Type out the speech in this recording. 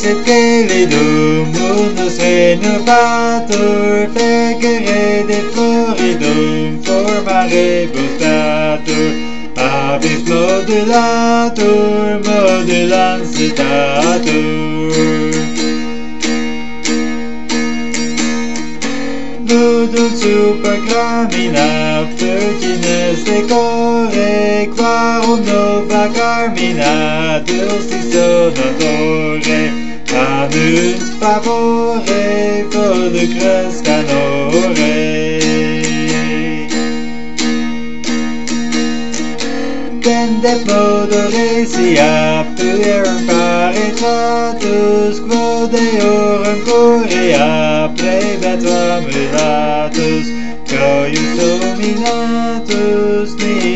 et queridum, unus renovator, fecere de floridum, formarebus datur, avis modulator, modulans datur. Nudum super carmina, virgines decore, quarum nova carmina, dulcis sonatore, annunt favore, volucres canore. Pendep modoresia, puerum paritatus, quod eorum corea, plebet amulatus, coius dominatus,